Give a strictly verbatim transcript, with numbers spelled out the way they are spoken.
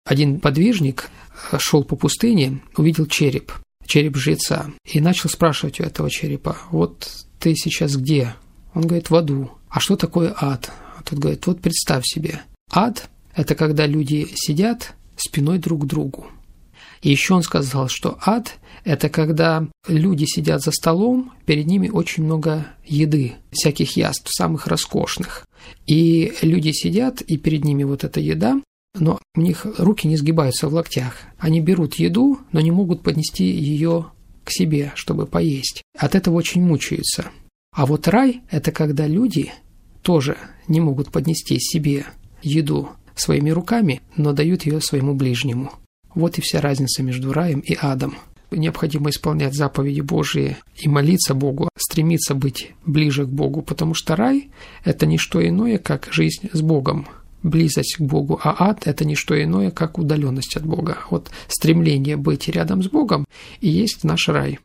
Один подвижник шел по пустыне, увидел череп, череп жреца, и начал спрашивать у этого черепа: вот ты сейчас где? Он говорит: в аду. А что такое ад? А тот говорит: вот представь себе, ад – это когда люди сидят спиной друг к другу. И еще он сказал, что ад – это когда люди сидят за столом, перед ними очень много еды, всяких яств, самых роскошных. И люди сидят, и перед ними вот эта еда, но у них руки не сгибаются в локтях. Они берут еду, но не могут поднести ее к себе, чтобы поесть. От этого очень мучаются. А вот рай – это когда люди тоже не могут поднести себе еду своими руками, но дают ее своему ближнему. Вот и вся разница между раем и адом. Необходимо исполнять заповеди Божии и молиться Богу, стремиться быть ближе к Богу, потому что рай – это не что иное, как жизнь с Богом, близость к Богу, а ад – это не что иное, как удаленность от Бога. Вот стремление быть рядом с Богом и есть наш рай.